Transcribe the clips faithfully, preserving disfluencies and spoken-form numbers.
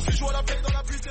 aussi jouer à la paix dans la puissance.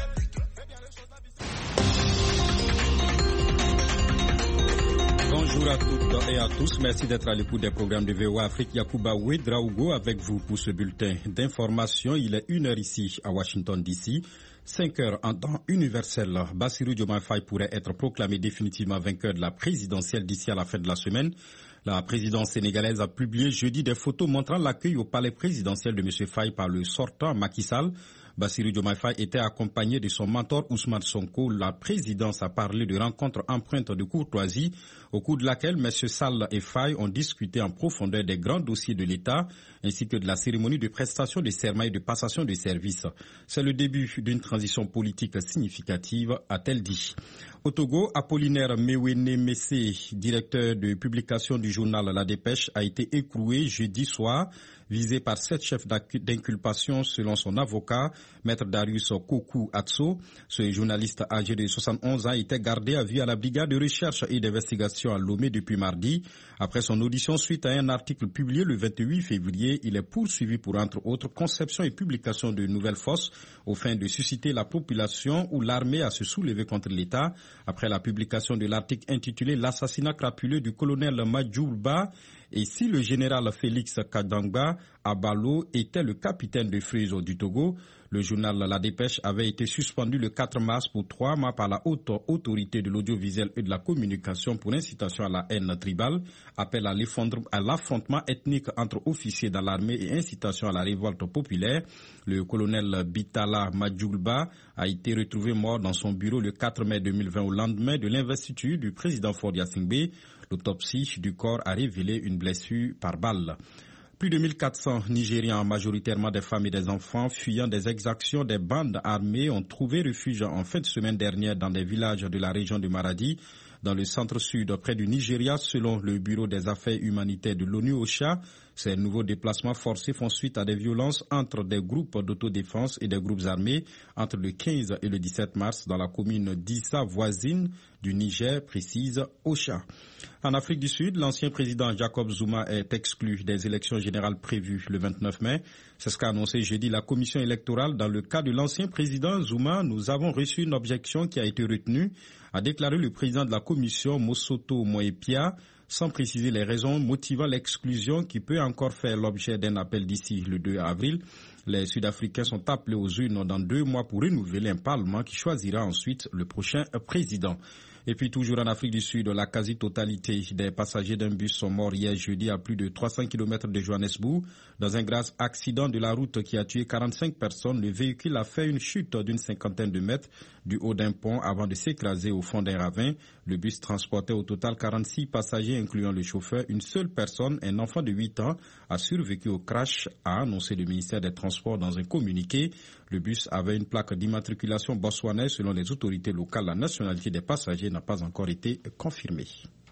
Bonjour à toutes et à tous. Merci d'être à l'écoute des programmes de V O A Afrique. Yacouba Ouedraogo avec vous pour ce bulletin d'information. Il est une heure ici à Washington D C. cinq heures en temps universel. Bassirou Diomaye Faye pourrait être proclamé définitivement vainqueur de la présidentielle d'ici à la fin de la semaine. La présidence sénégalaise a publié jeudi des photos montrant l'accueil au palais présidentiel de M. Faye par le sortant Macky Sall. Bassirou Diomaye Faye était accompagné de son mentor Ousmane Sonko. La présidence a parlé de rencontres empreintes de courtoisie au cours de laquelle M. Sall et Faye ont discuté en profondeur des grands dossiers de l'État ainsi que de la cérémonie de prestation de serment et de passation de services. C'est le début d'une transition politique significative, a-t-elle dit. Au Togo, Apollinaire Mewene Messé, directeur de publication du journal La Dépêche, a été écroué jeudi soir, visé par sept chefs d'inculpation selon son avocat, maître Darius Kokou Atso. Ce journaliste âgé de soixante-onze ans était gardé à vue à la brigade de recherche et d'investigation à Lomé depuis mardi. Après son audition suite à un article publié le vingt-huit février, il est poursuivi pour, entre autres, conception et publication de nouvelles fausses aux fins de susciter la population ou l'armée à se soulever contre l'État. Après la publication de l'article intitulé « L'assassinat crapuleux du colonel Madjoulba » et si le général Félix Kadangba Abalo était le capitaine de frise du Togo, le journal La Dépêche avait été suspendu le quatre mars pour trois mois par la haute autorité de l'audiovisuel et de la communication pour incitation à la haine tribale, appel à l'affrontement ethnique entre officiers dans l'armée et incitation à la révolte populaire. Le colonel Bitala Madjoulba a été retrouvé mort dans son bureau le quatre mai deux mille vingt au lendemain de l'investiture du président Faure Gnassingbé. L'autopsie du corps a révélé une blessure par balle. Plus de mille quatre cents Nigérians, majoritairement des femmes et des enfants, fuyant des exactions des bandes armées, ont trouvé refuge en fin de semaine dernière dans des villages de la région de Maradi, dans le centre-sud près du Nigeria, selon le Bureau des affaires humanitaires de l'ONU OCHA. Ces nouveaux déplacements forcés font suite à des violences entre des groupes d'autodéfense et des groupes armés entre le quinze et le dix-sept mars dans la commune d'Issa voisine du Niger, précise OCHA. En Afrique du Sud, l'ancien président Jacob Zuma est exclu des élections générales prévues le vingt-neuf mai. C'est ce qu'a annoncé jeudi la commission électorale. Dans le cas de l'ancien président Zuma, nous avons reçu une objection qui a été retenue, a déclaré le président de la commission Mosoto Moepia, sans préciser les raisons motivant l'exclusion qui peut encore faire l'objet d'un appel d'ici le deux avril. Les Sud-Africains sont appelés aux urnes dans deux mois pour renouveler un parlement qui choisira ensuite le prochain président. Et puis toujours en Afrique du Sud, la quasi-totalité des passagers d'un bus sont morts hier jeudi à plus de trois cents kilomètres de Johannesburg. Dans un grave accident de la route qui a tué quarante-cinq personnes, le véhicule a fait une chute d'une cinquantaine de mètres du haut d'un pont avant de s'écraser au fond d'un ravin. Le bus transportait au total quarante-six passagers, incluant le chauffeur. Une seule personne, un enfant de huit ans, a survécu au crash, a annoncé le ministère des Transports dans un communiqué. Le bus avait une plaque d'immatriculation botswanaise. Selon les autorités locales, la nationalité des passagers n'a pas encore été confirmée.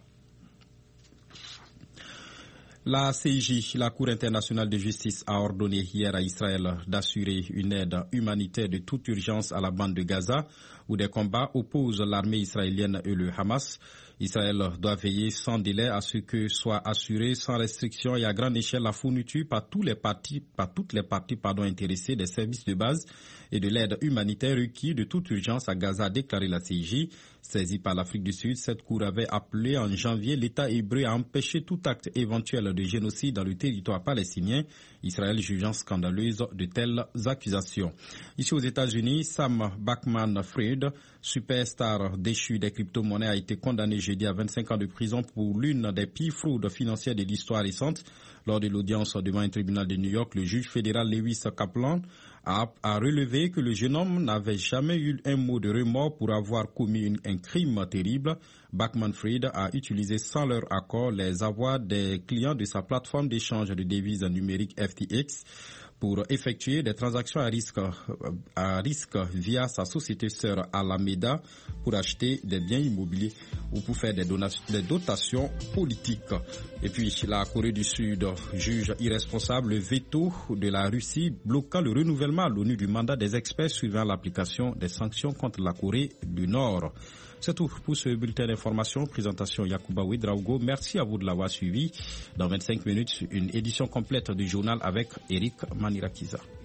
La C I J, la Cour internationale de justice, a ordonné hier à Israël d'assurer une aide humanitaire de toute urgence à la bande de Gaza, où des combats opposent l'armée israélienne et le Hamas. Israël doit veiller sans délai à ce que soit assurée sans restriction et à grande échelle la fourniture par tous les partis, par toutes les parties pardon, intéressées des services de base et de l'aide humanitaire requis de toute urgence à Gaza, a déclaré la C I J. Saisie par l'Afrique du Sud, cette cour avait appelé en janvier l'État hébreu à empêcher tout acte éventuel de génocide dans le territoire palestinien, Israël jugeant scandaleuse de telles accusations. Ici aux États-Unis, Sam Bankman-Fried, superstar déchu des crypto-monnaies, a été condamné jeudi à vingt-cinq ans de prison pour l'une des pires fraudes financières de l'histoire récente. Lors de l'audience devant un tribunal de New York, le juge fédéral Lewis Kaplan a, a relevé que le jeune homme n'avait jamais eu un mot de remords pour avoir commis une, un crime terrible. Bankman-Fried a utilisé sans leur accord les avoirs des clients de sa plateforme d'échange de devises numériques F T X pour effectuer des transactions à risque, à risque via sa société sœur Alameda pour acheter des biens immobiliers ou pour faire des, donations, des dotations politiques. Et puis la Corée du Sud juge irresponsable le veto de la Russie bloquant le renouvellement à l'ONU du mandat des experts suivant l'application des sanctions contre la Corée du Nord. C'est tout pour ce bulletin d'information. Présentation Yacouba Ouedraogo. Merci à vous de l'avoir suivi. Dans vingt-cinq minutes, une édition complète du journal avec Eric Manirakiza.